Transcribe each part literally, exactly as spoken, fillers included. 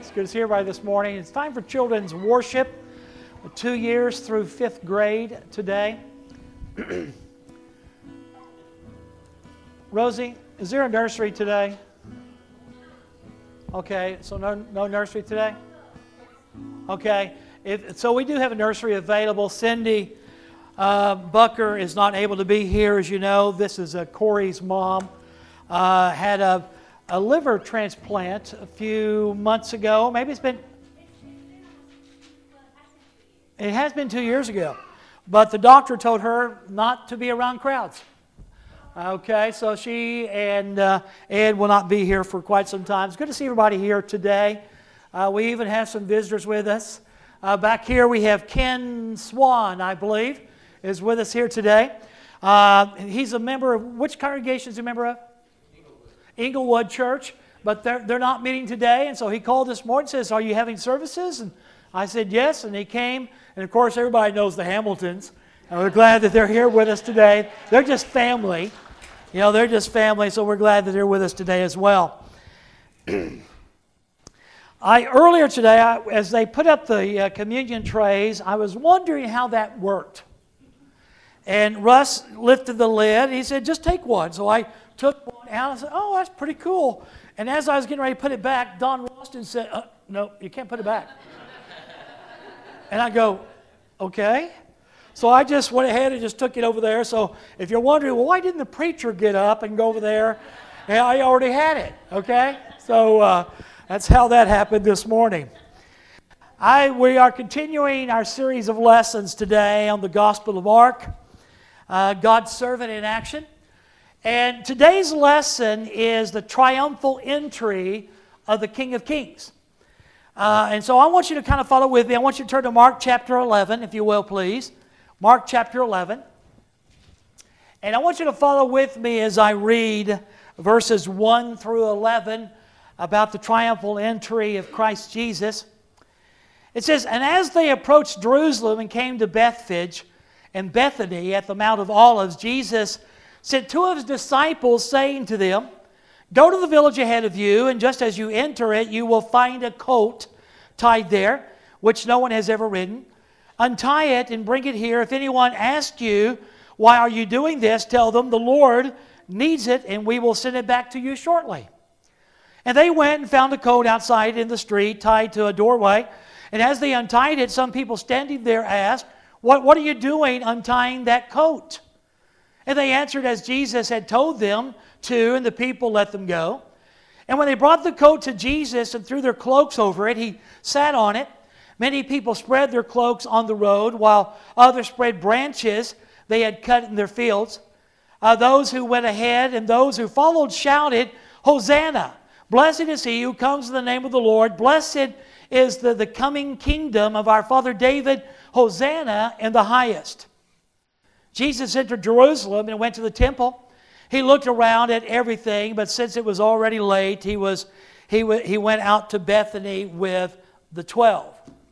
It's good to see everybody this morning. It's time for children's worship. Two years through fifth grade today. Rosie, is there a nursery today? Okay, so no, no nursery today? Okay, if, so we do have a nursery available. Cindy uh, Bucker is not able to be here, as you know. This is uh, Corey's mom. Uh, had a, a liver transplant a few months ago. Maybe it's been... It has been two years ago, but the doctor told her not to be around crowds. Okay, so she and uh, Ed will not be here for quite some time. It's good to see everybody here today. Uh, we even have some visitors with us. Uh, back here we have Ken Swan, I believe, is with us here today. Uh, he's a member of, which congregation is he a member of? Inglewood. Inglewood Church, but they're, they're not meeting today, and so he called this morning and says, "Are you having services?" And I said yes, and he came. And of course, everybody knows the Hamiltons, and we're glad that they're here with us today. They're just family. You know, they're just family, so we're glad that they're with us today as well. I Earlier today, I, as they put up the uh, communion trays, I was wondering how that worked. And Russ lifted the lid. He said, "Just take one." So I took one out. I said, "Oh, that's pretty cool." And as I was getting ready to put it back, Don Ralston said, uh, "No, you can't put it back." And I go, okay. So I just went ahead and just took it over there. So if you're wondering, well, why didn't the preacher get up and go over there? Yeah, I already had it, okay? So uh, that's how that happened this morning. I We are continuing our series of lessons today on the Gospel of Mark, uh, God's servant in action. And today's lesson is the triumphal entry of the King of Kings. Uh, and so I want you to kind of follow with me. I want you to turn to Mark chapter eleven, if you will, please. Mark chapter eleven. And I want you to follow with me as I read verses one through eleven about the triumphal entry of Christ Jesus. It says, "And as they approached Jerusalem and came to Bethphage and Bethany at the Mount of Olives, Jesus sent two of his disciples, saying to them, 'Go to the village ahead of you, and just as you enter it, you will find a coat tied there, which no one has ever ridden. Untie it and bring it here. If anyone asks you, why are you doing this, tell them the Lord needs it, and we will send it back to you shortly.' And they went and found a coat outside in the street, tied to a doorway. And as they untied it, some people standing there asked, What, what are you doing untying that coat?' And they answered as Jesus had told them to, and the people let them go. And when they brought the coat to Jesus and threw their cloaks over it, he sat on it. Many people spread their cloaks on the road, while others spread branches they had cut in their fields. Uh, those who went ahead and those who followed shouted, 'Hosanna! Blessed is he who comes in the name of the Lord. Blessed is the, the coming kingdom of our father David. Hosanna in the highest.' Jesus entered Jerusalem and went to the temple. He looked around at everything, but since it was already late, he was he w- he went out to Bethany with the twelve.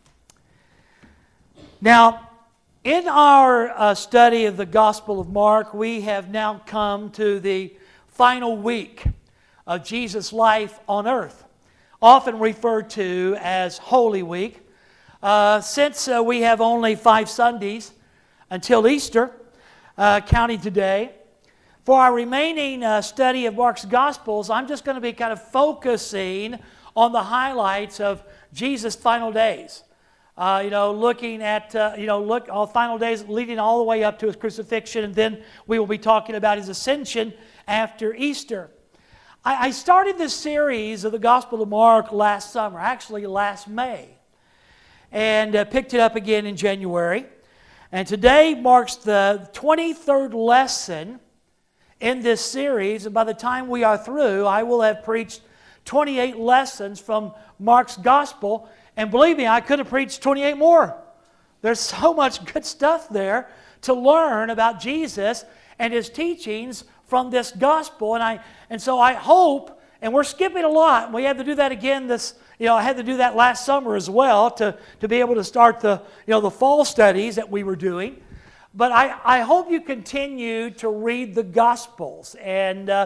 Now, in our uh, study of the Gospel of Mark, we have now come to the final week of Jesus' life on earth, often referred to as Holy Week. Uh, since uh, we have only five Sundays until Easter, uh, counting today, for our remaining uh, study of Mark's Gospels, I'm just going to be kind of focusing on the highlights of Jesus' final days. Uh, you know, looking at, uh, you know, look, all final days leading all the way up to his crucifixion, and then we will be talking about his ascension after Easter. I, I started this series of the Gospel of Mark last summer, actually last May, and uh, picked it up again in January. And today marks the twenty-third lesson in this series, and by the time we are through, I will have preached twenty-eight lessons from Mark's Gospel, and believe me, I could have preached twenty-eight more. There's so much good stuff there to learn about Jesus and his teachings from this Gospel, and I and so I hope, and we're skipping a lot, we had to do that again this, you know, I had to do that last summer as well to, to be able to start the, you know, the fall studies that we were doing. But I, I hope you continue to read the Gospels and uh,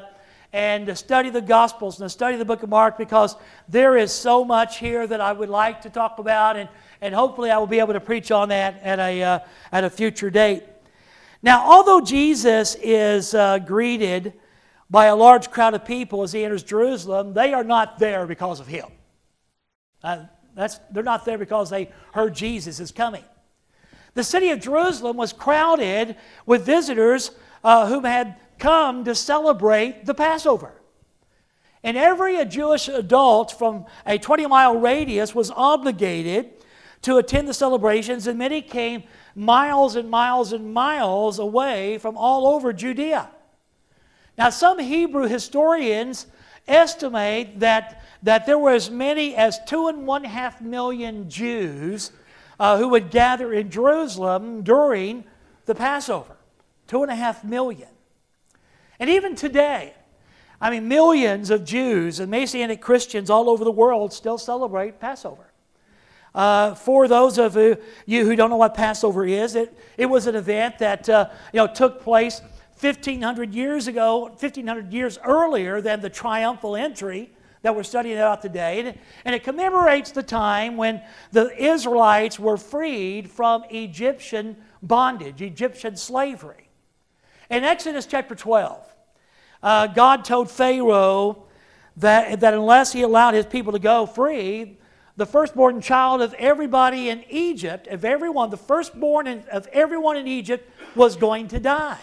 and to study the Gospels and to study the book of Mark, because there is so much here that I would like to talk about, and, and hopefully I will be able to preach on that at a, uh, at a future date. Now, although Jesus is uh, greeted by a large crowd of people as he enters Jerusalem, they are not there because of him. Uh, that's, they're not there because they heard Jesus is coming. The city of Jerusalem was crowded with visitors uh, whom had come to celebrate the Passover. And every Jewish adult from a twenty-mile radius was obligated to attend the celebrations, and many came miles and miles and miles away from all over Judea. Now, some Hebrew historians estimate that, that there were as many as two and one half million Jews uh, who would gather in Jerusalem during the Passover. Two and a half million. And even today, I mean, millions of Jews and Messianic Christians all over the world still celebrate Passover. Uh, for those of you who don't know what Passover is, it, it was an event that uh, you know took place fifteen hundred years ago, fifteen hundred years earlier than the triumphal entry that we're studying about today. And, and it commemorates the time when the Israelites were freed from Egyptian bondage, Egyptian slavery. In Exodus chapter twelve, uh, God told Pharaoh that, that unless he allowed his people to go free, the firstborn child of everybody in Egypt, of everyone, the firstborn in, of everyone in Egypt was going to die.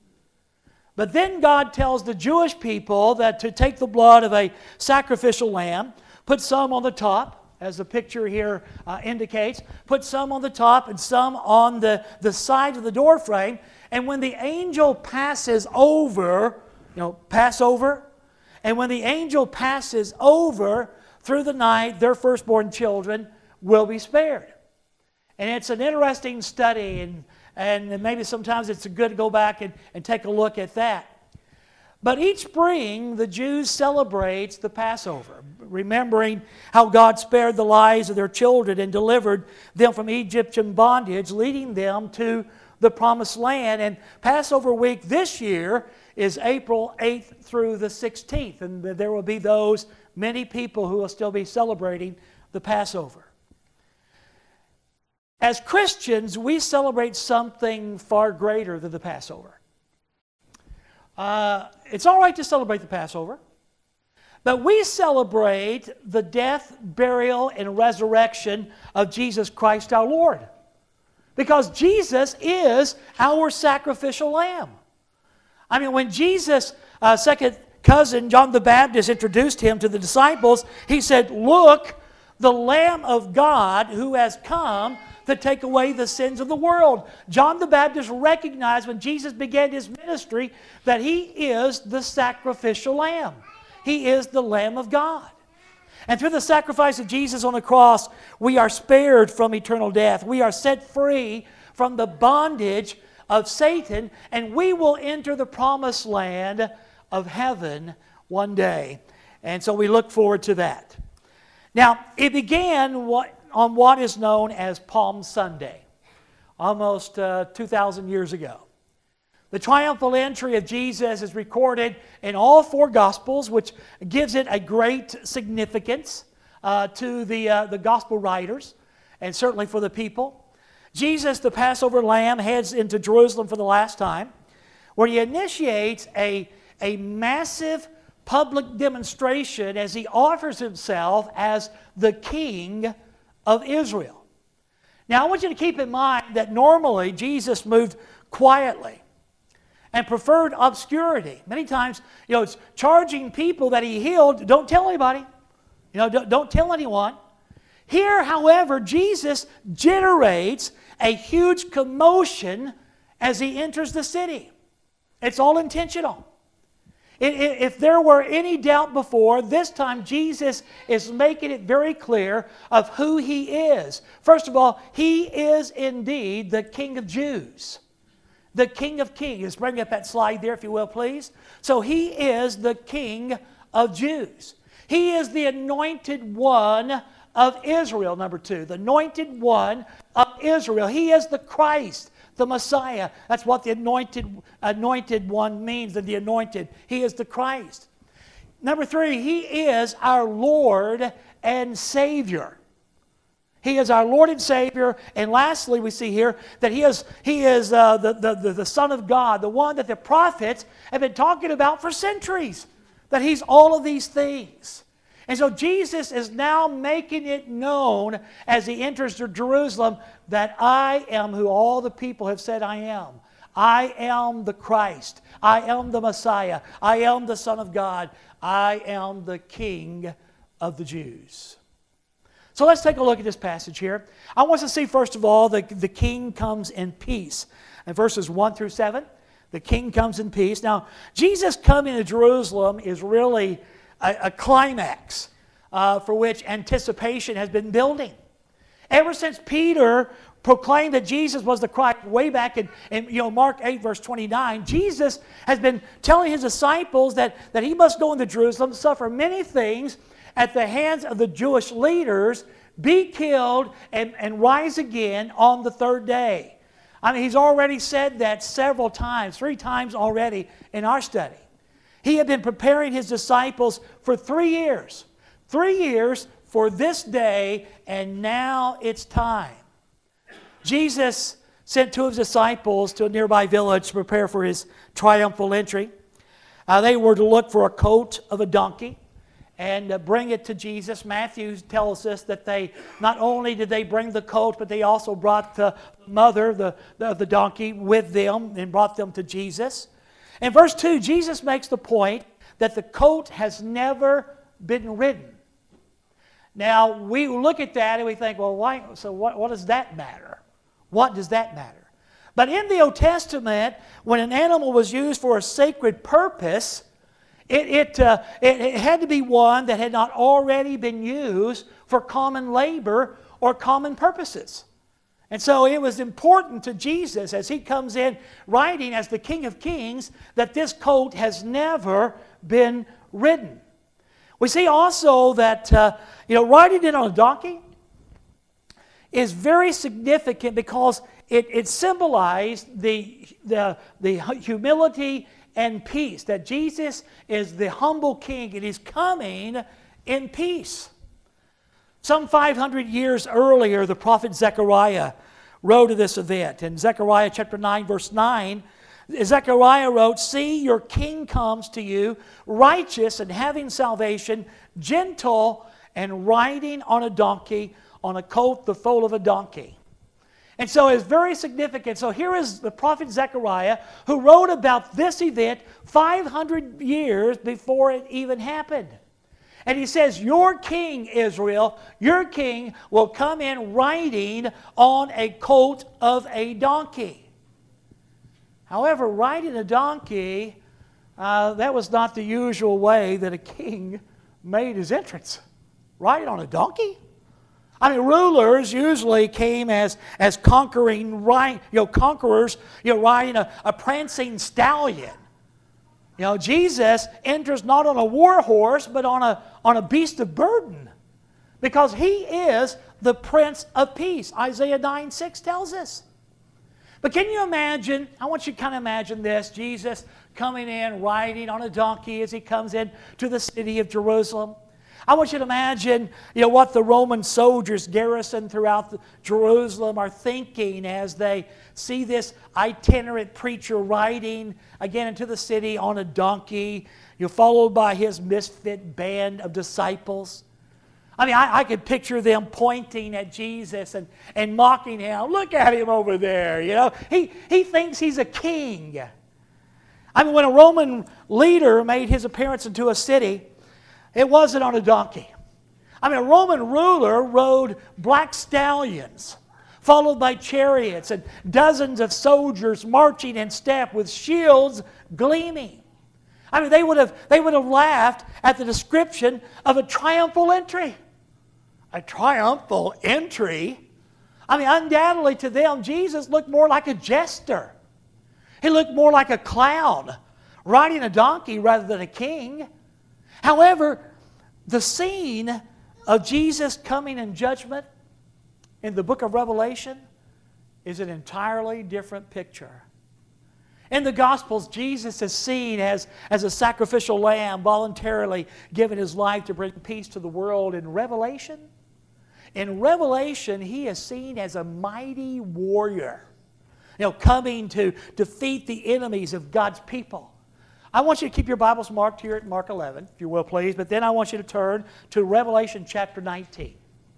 But then God tells the Jewish people that to take the blood of a sacrificial lamb, put some on the top, as the picture here uh, indicates, put some on the top and some on the, the side of the door frame, and when the angel passes over, you know, pass over, and when the angel passes over through the night, their firstborn children will be spared. And it's an interesting study, and, and maybe sometimes it's good to go back and, and take a look at that. But each spring, the Jews celebrate the Passover, remembering how God spared the lives of their children and delivered them from Egyptian bondage, leading them to the Promised Land. And Passover week this year is April eighth through the sixteenth, and there will be those many people who will still be celebrating the Passover. As Christians, we celebrate something far greater than the Passover. Uh, it's all right to celebrate the Passover, but we celebrate the death, burial, and resurrection of Jesus Christ our Lord, because Jesus is our sacrificial lamb. I mean, when Jesus, uh, second cousin John the Baptist introduced him to the disciples, he said, "Look, the Lamb of God who has come to take away the sins of the world." John the Baptist recognized when Jesus began his ministry that he is the sacrificial lamb. He is the Lamb of God. And through the sacrifice of Jesus on the cross, we are spared from eternal death. We are set free from the bondage of Satan, and we will enter the promised land of heaven one day. And so we look forward to that. Now, it began what, on what is known as Palm Sunday, almost uh, two thousand years ago. The triumphal entry of Jesus is recorded in all four Gospels, which gives it a great significance uh, to the, uh, the Gospel writers, and certainly for the people. Jesus, the Passover lamb, heads into Jerusalem for the last time, where he initiates a a massive public demonstration as he offers himself as the King of Israel. Now, I want you to keep in mind that normally Jesus moved quietly and preferred obscurity. Many times, you know, it's charging people that he healed, don't tell anybody. You know, don't, don't tell anyone. Here, however, Jesus generates a huge commotion as he enters the city. It's all intentional. If there were any doubt before, this time Jesus is making it very clear of who he is. First of all, he is indeed the King of Jews, the King of Kings. Bring up that slide there, if you will, please. So he is the King of Jews. He is the anointed one of Israel, number two. The anointed one of Israel. He is the Christ, the Messiah. That's what the anointed, anointed one means, the anointed. He is the Christ. Number three, He is our Lord and Savior. He is our Lord and Savior. And lastly, we see here that He is, he is uh, the, the, the, the Son of God, the one that the prophets have been talking about for centuries, that He's all of these things. And so Jesus is now making it known as He enters Jerusalem that I am who all the people have said I am. I am the Christ. I am the Messiah. I am the Son of God. I am the King of the Jews. So let's take a look at this passage here. I want us to see, first of all, that the King comes in peace. In verses one through seven, the King comes in peace. Now, Jesus coming to Jerusalem is really a, a climax uh, for which anticipation has been building. Ever since Peter proclaimed that Jesus was the Christ way back in, in you know, Mark eight, verse twenty-nine, Jesus has been telling His disciples that, that He must go into Jerusalem, suffer many things at the hands of the Jewish leaders, be killed, and, and rise again on the third day. I mean, He's already said that several times, three times already in our study. He had been preparing His disciples for three years. Three years for this day, and now it's time. Jesus sent two of His disciples to a nearby village to prepare for His triumphal entry. Uh, they were to look for a coat of a donkey and uh, bring it to Jesus. Matthew tells us that they, not only did they bring the coat, but they also brought the mother, the, the, the donkey, with them and brought them to Jesus. In verse two, Jesus makes the point that the coat has never been ridden. Now, we look at that and we think, well, why? So what, what does that matter? What does that matter? But in the Old Testament, when an animal was used for a sacred purpose, It, it, uh, it, it had to be one that had not already been used for common labor or common purposes. And so it was important to Jesus as He comes in riding as the King of Kings that this coat has never been ridden. We see also that uh, you know, riding in on a donkey is very significant because it, it symbolized the, the, the humility and peace, that Jesus is the humble King and He's coming in peace. Some five hundred years earlier, the prophet Zechariah wrote of this event. In Zechariah chapter nine, verse nine, Zechariah wrote, "See, your king comes to you, righteous and having salvation, gentle and riding on a donkey, on a colt, the foal of a donkey." And so it's very significant. So here is the prophet Zechariah who wrote about this event five hundred years before it even happened. And he says, your king, Israel, your king will come in riding on a colt of a donkey. However, riding a donkey, uh, that was not the usual way that a king made his entrance. Riding on a donkey? I mean, rulers usually came as, as conquering, you know, conquerors, you know, riding a, a prancing stallion. You know, Jesus enters not on a war horse, but on a, on a beast of burden. Because He is the Prince of Peace. Isaiah nine six tells us. But can you imagine, I want you to kind of imagine this, Jesus coming in, riding on a donkey as He comes in to the city of Jerusalem. I want you to imagine, you know, what the Roman soldiers garrisoned throughout the, Jerusalem are thinking as they see this itinerant preacher riding again into the city on a donkey, you know, followed by his misfit band of disciples. I mean, I, I could picture them pointing at Jesus and, and mocking Him. Look at Him over there, you know. He, he thinks He's a king. I mean, when a Roman leader made his appearance into a city, it wasn't on a donkey. I mean, a Roman ruler rode black stallions, followed by chariots and dozens of soldiers marching in step with shields gleaming. I mean, they would have, they would have laughed at the description of a triumphal entry. A triumphal entry? I mean, undoubtedly to them, Jesus looked more like a jester. He looked more like a clown, riding a donkey rather than a king. However, the scene of Jesus coming in judgment in the book of Revelation is an entirely different picture. In the Gospels, Jesus is seen as, as a sacrificial lamb voluntarily giving his life to bring peace to the world. In Revelation, in Revelation, he is seen as a mighty warrior, you know, coming to defeat the enemies of God's people. I want you to keep your Bibles marked here at Mark eleven, if you will, please. But then I want you to turn to Revelation chapter nineteen.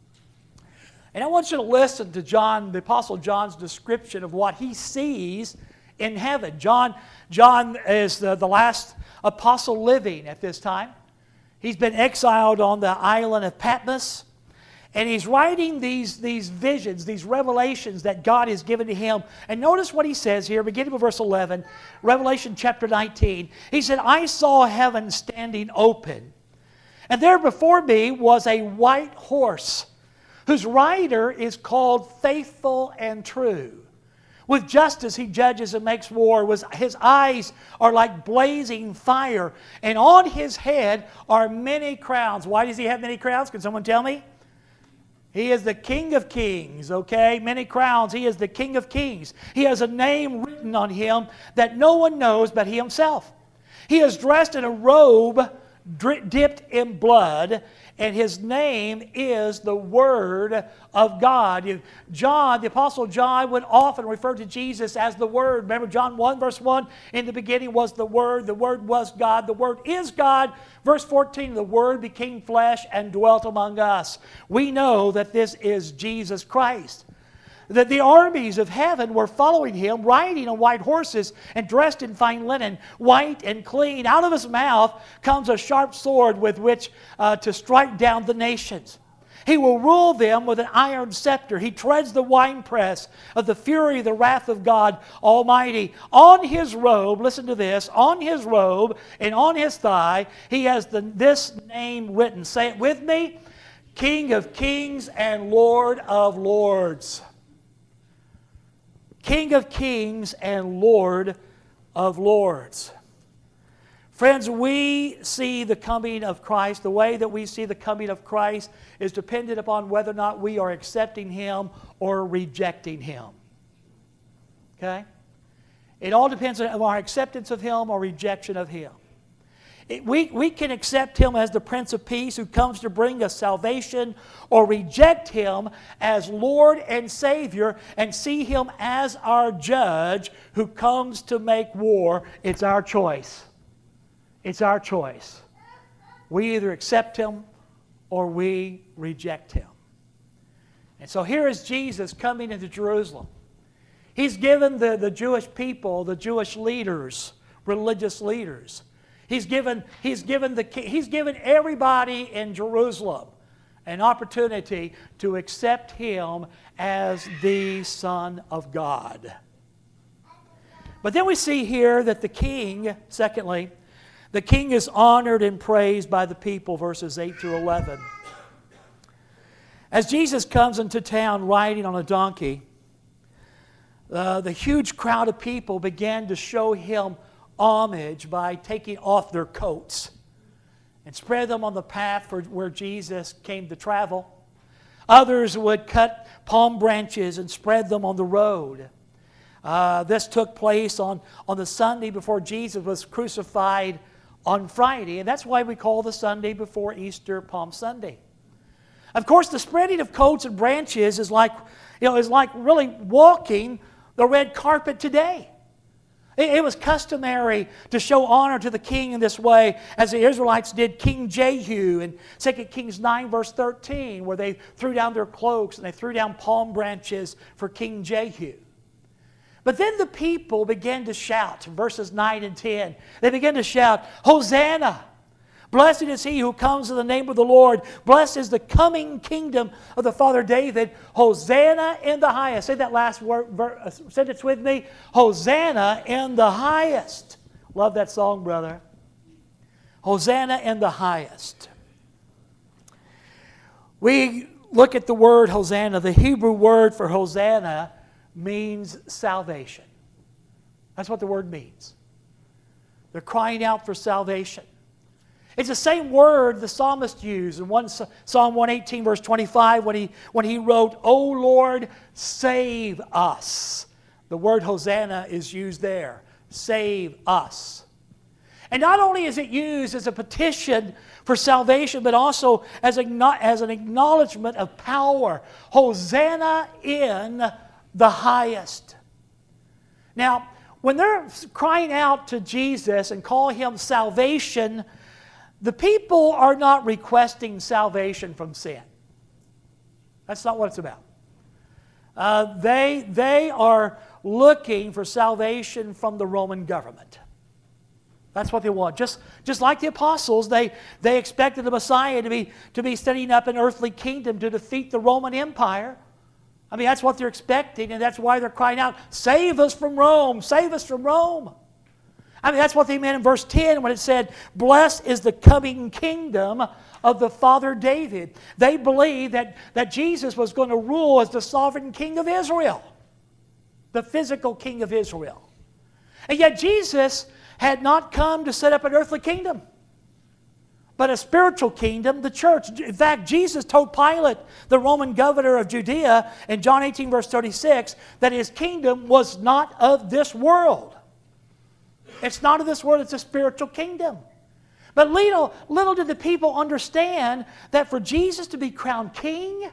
And I want you to listen to John, the Apostle John's description of what he sees in heaven. John, John is the, the last apostle living at this time. He's been exiled on the island of Patmos. And he's writing these, these visions, these revelations that God has given to him. And notice what he says here, beginning with verse eleven, Revelation chapter nineteen. He said, I saw heaven standing open, and there before me was a white horse, whose rider is called Faithful and True. With justice he judges and makes war. His eyes are like blazing fire, and on his head are many crowns. Why does he have many crowns? Can someone tell me? He is the King of Kings, okay? Many crowns. He is the King of Kings. He has a name written on him that no one knows but he himself. He is dressed in a robe dipped in blood, and his name is the Word of God. John, the Apostle John, would often refer to Jesus as the Word. Remember John one, verse one, in the beginning was the Word, the Word was God, the Word is God. Verse fourteen, the Word became flesh and dwelt among us. We know that this is Jesus Christ. That the armies of heaven were following him, riding on white horses and dressed in fine linen, white and clean. Out of his mouth comes a sharp sword with which uh, to strike down the nations. He will rule them with an iron scepter. He treads the winepress of the fury, the wrath of God Almighty. On his robe, listen to this, on his robe and on his thigh, he has the, this name written. Say it with me, King of Kings and Lord of Lords. King of Kings and Lord of Lords. Friends, we see the coming of Christ. The way that we see the coming of Christ is dependent upon whether or not we are accepting him or rejecting him. Okay? It all depends on our acceptance of him or rejection of him. It, we, we can accept him as the Prince of Peace who comes to bring us salvation, or reject him as Lord and Savior and see him as our judge who comes to make war. It's our choice. It's our choice. We either accept him or we reject him. And so here is Jesus coming into Jerusalem. He's given the, the Jewish people, the Jewish leaders, religious leaders, He's given, he's, given the, he's given everybody in Jerusalem an opportunity to accept him as the Son of God. But then we see here that the king, secondly, the king is honored and praised by the people, verses eight through eleven. As Jesus comes into town riding on a donkey, uh, the huge crowd of people began to show him homage by taking off their coats and spread them on the path for where Jesus came to travel. Others would cut palm branches and spread them on the road. Uh, this took place on, on the Sunday before Jesus was crucified on Friday, and that's why we call the Sunday before Easter Palm Sunday. Of course, the spreading of coats and branches is like, you know, is like really walking the red carpet today. It was customary to show honor to the king in this way, as the Israelites did King Jehu in Second Kings nine, verse thirteen, where they threw down their cloaks and they threw down palm branches for King Jehu. But then the people began to shout, in verses nine and ten. They began to shout, Hosanna! Blessed is he who comes in the name of the Lord. Blessed is the coming kingdom of the Father David. Hosanna in the highest. Say that last word, sentence with me. Hosanna in the highest. Love that song, brother. Hosanna in the highest. We look at the word Hosanna. The Hebrew word for Hosanna means salvation. That's what the word means. They're crying out for salvation. It's the same word the psalmist used in one, Psalm one eighteen, verse twenty-five, when he, when he wrote, O Lord, save us. The word Hosanna is used there. save us. And not only is it used as a petition for salvation, but also as, a, as an acknowledgement of power. Hosanna in the highest. Now, when they're crying out to Jesus and call Him salvation, the people are not requesting salvation from sin. That's not what it's about. Uh, they, they are looking for salvation from the Roman government. That's what they want. Just, just like the apostles, they, they expected the Messiah to be, to be setting up an earthly kingdom to defeat the Roman Empire. I mean, that's what they're expecting, and that's why they're crying out, save us from Rome, save us from Rome. I mean, that's what they meant in verse ten when it said, blessed is the coming kingdom of the father David. They believed that, that Jesus was going to rule as the sovereign king of Israel, the physical king of Israel. And yet Jesus had not come to set up an earthly kingdom, but a spiritual kingdom, the church. In fact, Jesus told Pilate, the Roman governor of Judea, in John eighteen, verse thirty-six, that His kingdom was not of this world. It's not of this world, it's a spiritual kingdom. But little, little did the people understand that for Jesus to be crowned king,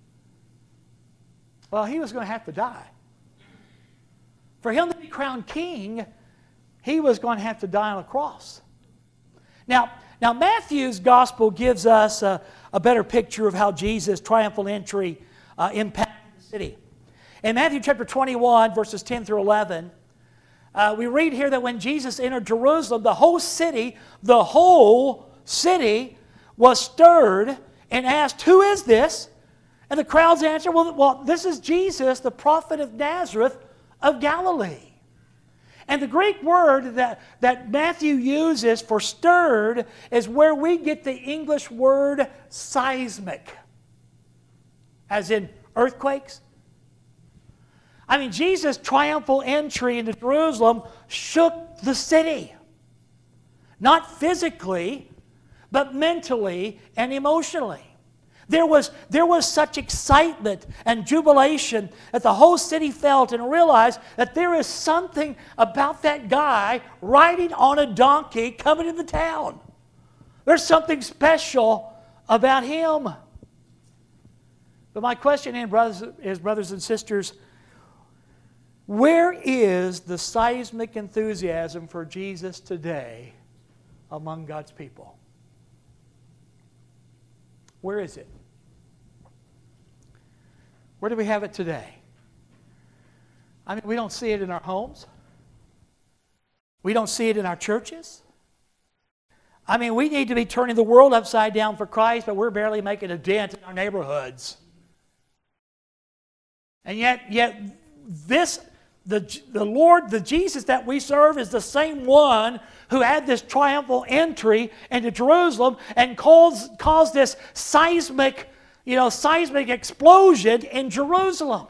well, He was going to have to die. For Him to be crowned king, He was going to have to die on a cross. Now, now Matthew's gospel gives us a, a better picture of how Jesus' triumphal entry uh, impacted the city. In Matthew chapter twenty-one, verses ten through eleven, uh, we read here that when Jesus entered Jerusalem, the whole city, the whole city was stirred and asked, who is this? And the crowds answered, well, well, this is Jesus, the prophet of Nazareth of Galilee. And the Greek word that, that Matthew uses for stirred is where we get the English word seismic, as in earthquakes. I mean, Jesus' triumphal entry into Jerusalem shook the city. Not physically, but mentally and emotionally. There was, there was such excitement and jubilation that the whole city felt and realized that there is something about that guy riding on a donkey coming into town. There's something special about him. But my question is, brothers, is, brothers and sisters, where is the seismic enthusiasm for Jesus today among God's people? Where is it? Where do we have it today? I mean, we don't see it in our homes. We don't see it in our churches. I mean, we need to be turning the world upside down for Christ, but we're barely making a dent in our neighborhoods. And yet, yet this, the, the Lord, the Jesus that we serve is the same one who had this triumphal entry into Jerusalem and caused, caused this seismic, you know, seismic explosion in Jerusalem.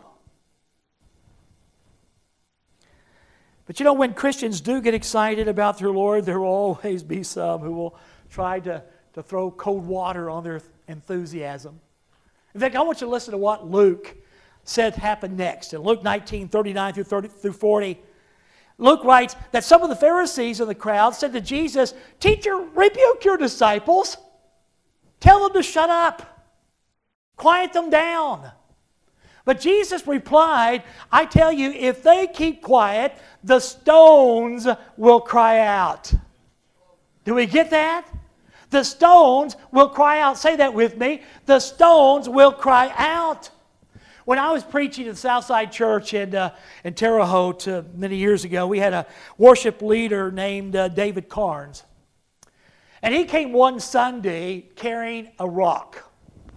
But you know, when Christians do get excited about their Lord, there will always be some who will try to, to throw cold water on their enthusiasm. In fact, I want you to listen to what Luke said happened next. In Luke nineteen, thirty-nine through, thirty, through forty, Luke writes that some of the Pharisees in the crowd said to Jesus, "Teacher, rebuke your disciples. Tell them to shut up. Quiet them down." But Jesus replied, "I tell you, if they keep quiet, the stones will cry out." Do we get that? The stones will cry out. Say that with me. The stones will cry out. When I was preaching at Southside Church in, uh, in Terre Haute uh, many years ago, we had a worship leader named uh, David Carnes. And he came one Sunday carrying a rock.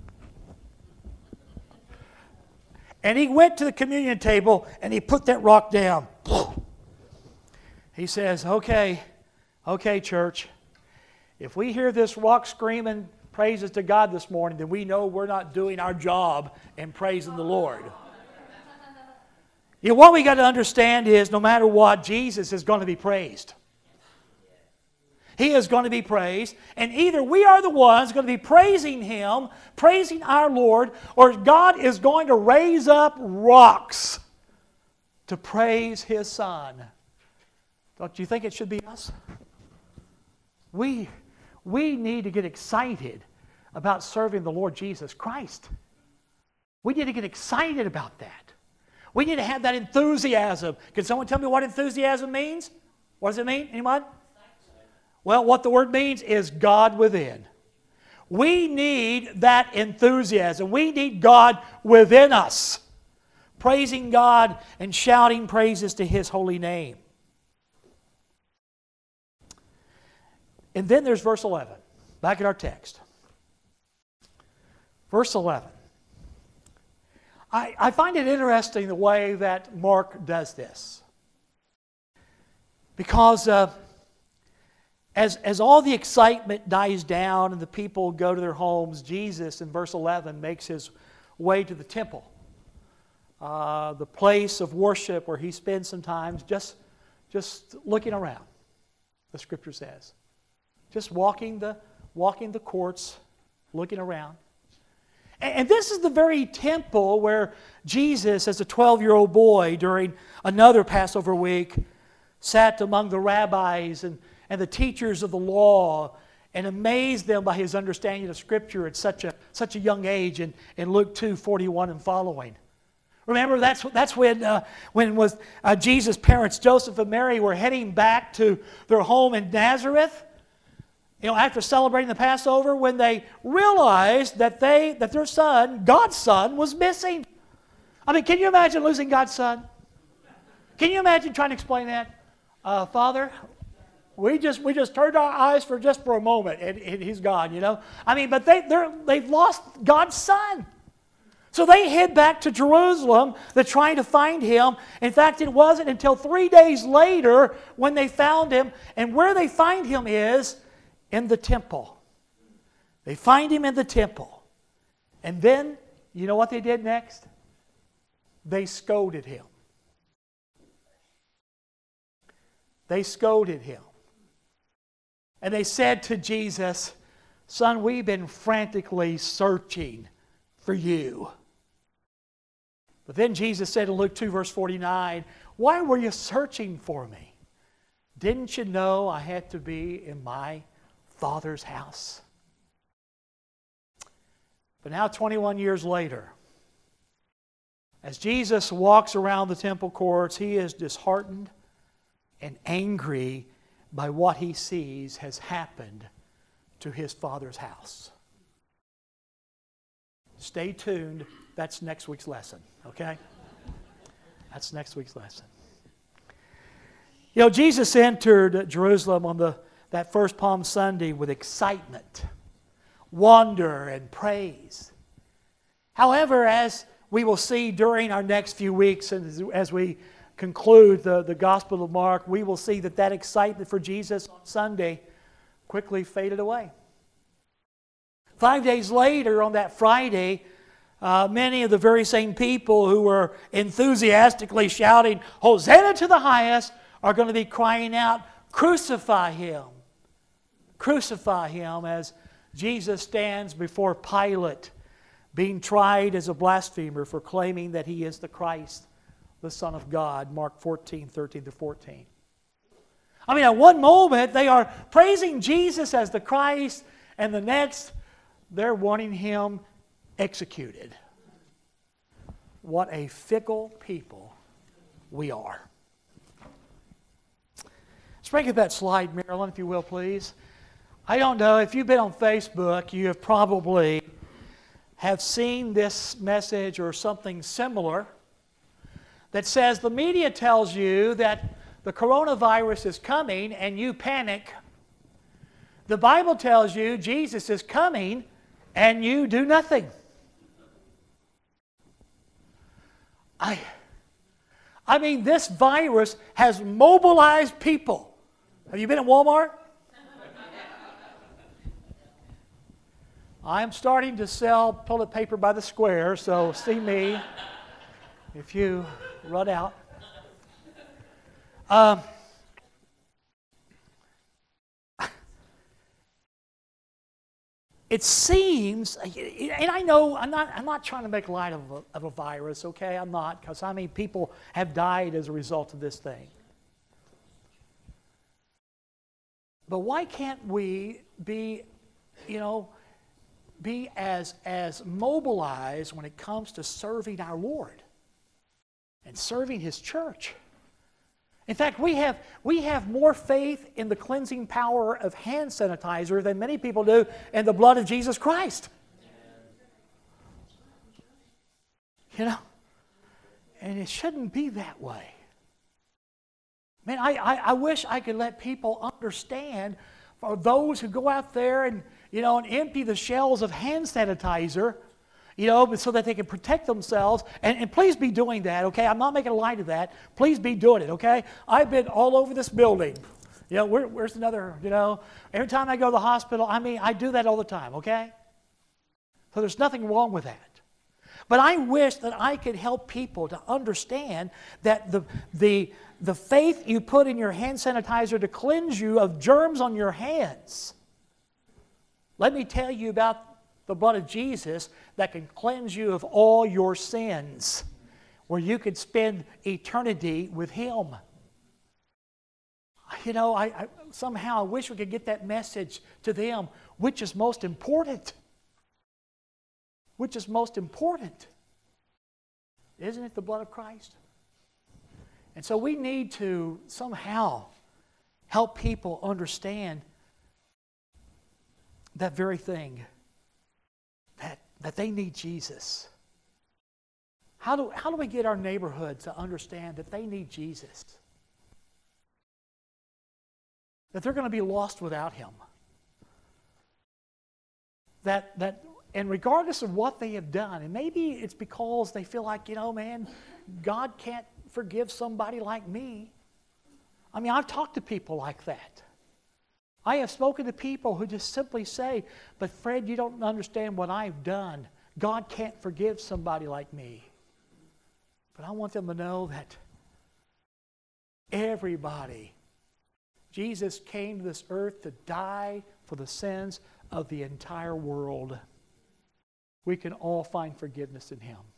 And he went to the communion table and he put that rock down. He says, okay, okay, church, if we hear this rock screaming praises to God this morning, then we know we're not doing our job in praising the Lord. You know, what we got to understand is no matter what, Jesus is going to be praised. He is going to be praised, and either we are the ones going to be praising Him, praising our Lord, or God is going to raise up rocks to praise His Son. Don't you think it should be us? We, we need to get excited about serving the Lord Jesus Christ. We need to get excited about that. We need to have that enthusiasm. Can someone tell me what enthusiasm means? What does it mean? Anyone? Well, what the word means is God within. We need that enthusiasm. We need God within us, praising God and shouting praises to His holy name. And then there's verse eleven, back in our text. Verse eleven. I, I find it interesting the way that Mark does this. Because uh, as, as all the excitement dies down and the people go to their homes, Jesus in verse eleven makes His way to the temple. Uh, the place of worship where He spends some time just, just looking around, the Scripture says. Just walking the, walking the courts, looking around. And, and this is the very temple where Jesus, as a twelve-year-old boy during another Passover week, sat among the rabbis and, and the teachers of the law and amazed them by His understanding of Scripture at such a, such a young age in, in Luke two forty-one and following. Remember, that's, that's when, uh, when was, uh, Jesus' parents, Joseph and Mary, were heading back to their home in Nazareth. You know, after celebrating the Passover, when they realized that they that their son, God's son, was missing. I mean, can you imagine losing God's son? Can you imagine trying to explain that? Uh, Father, we just we just turned our eyes for just for a moment, and, and He's gone, you know? I mean, but they, they're, they've lost God's son. So they head back to Jerusalem. They're trying to find Him. In fact, it wasn't until three days later when they found Him. And where they find Him is in the temple. They find Him in the temple. And then, you know what they did next? They scolded Him. They scolded Him. And they said to Jesus, "Son, we've been frantically searching for you." But then Jesus said in Luke two, verse forty-nine, "Why were you searching for me? Didn't you know I had to be in my Father's house?" But now, twenty-one years later, as Jesus walks around the temple courts, He is disheartened and angry by what He sees has happened to His Father's house. Stay tuned. That's next week's lesson, okay? That's next week's lesson. You know, Jesus entered Jerusalem on the that first Palm Sunday with excitement, wonder, and praise. However, as we will see during our next few weeks and as, as we conclude the, the Gospel of Mark, we will see that that excitement for Jesus on Sunday quickly faded away. Five days later, on that Friday, uh, many of the very same people who were enthusiastically shouting, "Hosanna to the highest," are going to be crying out, "Crucify Him! Crucify Him," as Jesus stands before Pilate, being tried as a blasphemer for claiming that He is the Christ, the Son of God. Mark fourteen, thirteen to fourteen. I mean, at one moment, they are praising Jesus as the Christ, and the next, they're wanting Him executed. What a fickle people we are. Let's bring up that slide, Marilyn, if you will, please. I don't know, if you've been on Facebook, you have probably have seen this message or something similar that says the media tells you that the coronavirus is coming and you panic. The Bible tells you Jesus is coming and you do nothing. I, I mean, this virus has mobilized people. Have you been at Walmart? I'm starting to sell toilet paper by the square, so see me if you run out. Um, it seems, and I know I'm not, I'm not trying to make light of a, of a virus, okay? I'm not, because I mean, people have died as a result of this thing. But why can't we be, you know, be as, as mobilized when it comes to serving our Lord and serving His church? In fact, we have, we have more faith in the cleansing power of hand sanitizer than many people do in the blood of Jesus Christ. You know? And it shouldn't be that way. Man, I, I, I wish I could let people understand, for those who go out there and, you know, and empty the shelves of hand sanitizer, you know, so that they can protect themselves. And, and please be doing that, okay? I'm not making a light of that. Please be doing it, okay? I've been all over this building. You know, where, where's another, you know? Every time I go to the hospital, I mean, I do that all the time, okay? So there's nothing wrong with that. But I wish that I could help people to understand that the, the, the faith you put in your hand sanitizer to cleanse you of germs on your hands. Let me tell you about the blood of Jesus that can cleanse you of all your sins, where you could spend eternity with Him. You know, I, I somehow I wish we could get that message to them. Which is most important? Which is most important? Isn't it the blood of Christ? And so we need to somehow help people understand that very thing, that, that they need Jesus. How do, how do we get our neighborhood to understand that they need Jesus? That they're going to be lost without Him. That, that, and regardless of what they have done, and maybe it's because they feel like, you know, man, God can't forgive somebody like me. I mean, I've talked to people like that. I have spoken to people who just simply say, but Fred, you don't understand what I've done. God can't forgive somebody like me. But I want them to know that everybody, Jesus came to this earth to die for the sins of the entire world. We can all find forgiveness in Him.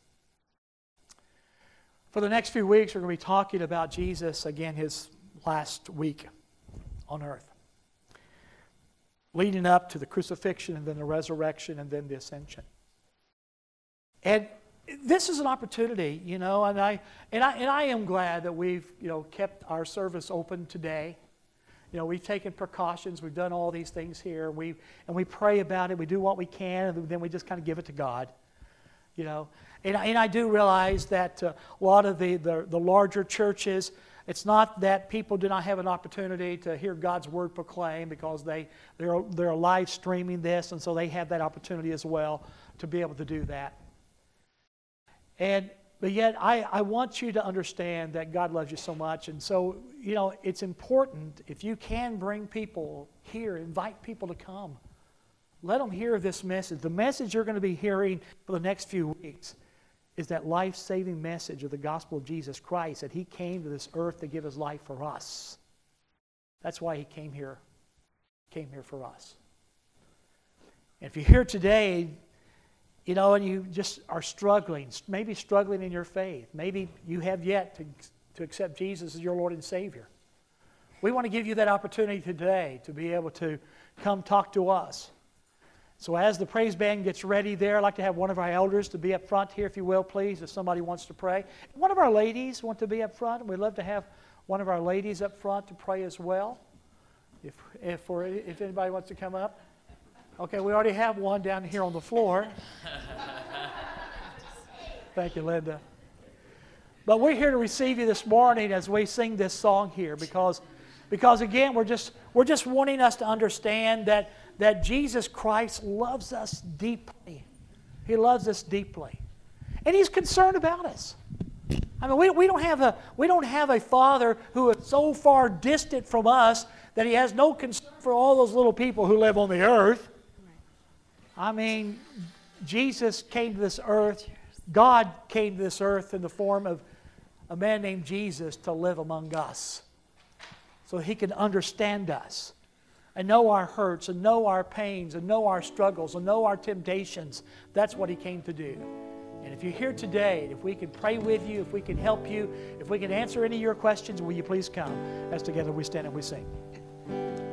For the next few weeks, we're going to be talking about Jesus, again, His last week on earth, leading up to the crucifixion and then the resurrection and then the ascension. And this is an opportunity, you know, and I and I and I am glad that we've, you know, kept our service open today. You know, we've taken precautions. We've done all these things here. We and we pray about it. We do what we can, and then we just kind of give it to God. You know, and I, and I do realize that uh, a lot of the, the the larger churches, it's not that people do not have an opportunity to hear God's word proclaimed because they they're they're live streaming this, and so they have that opportunity as well to be able to do that. And but yet, I, I want you to understand that God loves you so much. And so, you know, it's important, if you can bring people here, invite people to come. Let them hear this message. The message you're going to be hearing for the next few weeks is that life-saving message of the gospel of Jesus Christ, that He came to this earth to give His life for us. That's why He came here, came here for us. And if you're here today, you know, and you just are struggling, maybe struggling in your faith. Maybe you have yet to, to accept Jesus as your Lord and Savior. We want to give you that opportunity today to be able to come talk to us. So as the praise band gets ready there, I'd like to have one of our elders to be up front here, if you will, please, if somebody wants to pray. One of our ladies want to be up front. We'd love to have one of our ladies up front to pray as well, if, if, or if anybody wants to come up. Okay, we already have one down here on the floor. Thank you, Linda. But we're here to receive you this morning as we sing this song here, because, because again, we're just we're just wanting us to understand that that Jesus Christ loves us deeply. He loves us deeply, and He's concerned about us. I mean, we, we don't have a we don't have a Father who is so far distant from us that He has no concern for all those little people who live on the earth. I mean, Jesus came to this earth, God came to this earth in the form of a man named Jesus to live among us, so He can understand us and know our hurts and know our pains and know our struggles and know our temptations. That's what He came to do. And if you're here today, if we can pray with you, if we can help you, if we can answer any of your questions, will you please come as together we stand and we sing.